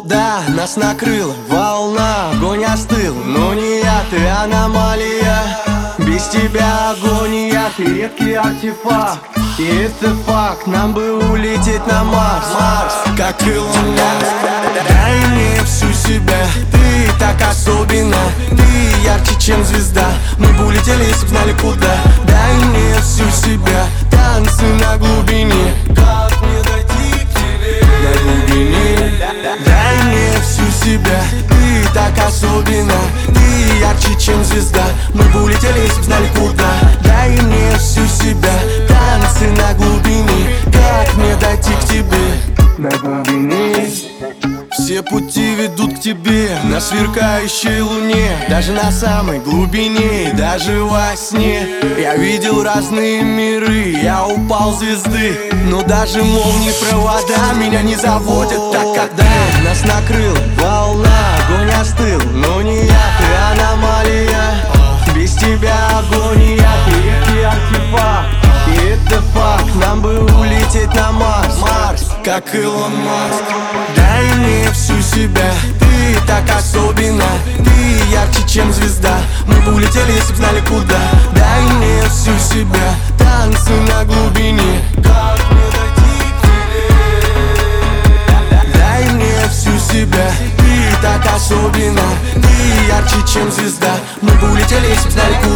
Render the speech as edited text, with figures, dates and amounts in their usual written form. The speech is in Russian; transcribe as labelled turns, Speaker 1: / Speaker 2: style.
Speaker 1: Да, нас накрыла волна, огонь остыл, но не я, ты аномалия. Без тебя агония, ты редкий артефакт. И это факт, нам бы улететь на Марс, как Илон Маск. Дай мне всю себя, ты так особенна. Ты ярче, чем звезда. Мы бы улетели, если б знали куда. Дай мне всю себя, танцы на глубине. Как мне дойти к тебе? На глубине. Дай мне всю себя, ты так особенна. Ты ярче, чем звезда. Мы бы улетели, если б знали куда. Дай мне всю себя, танцы на глубине. Как мне дойти к тебе? На глубине. Все пути ведут к тебе, на сверкающей луне. Даже на самой глубине, даже во сне. Я видел разные миры, я упал с звезды. Но даже молнии провода меня не заводят так, когда нас накрыла волна, огонь остыл, но не я, ты аномалия. Без тебя агония, ты редкий артефакт. И это факт, нам бы улететь на Марс, как Илон Маск. Дай мне всю себя, ты так особенна. Ты ярче, чем звезда. Мы бы улетели, если б знали куда. Дай мне всю себя, танцы на глубине. Как мне дойти к тебе? Дай мне всю себя, ты так особенна. Ты ярче, чем звезда. Мы бы улетели, если б знали куда.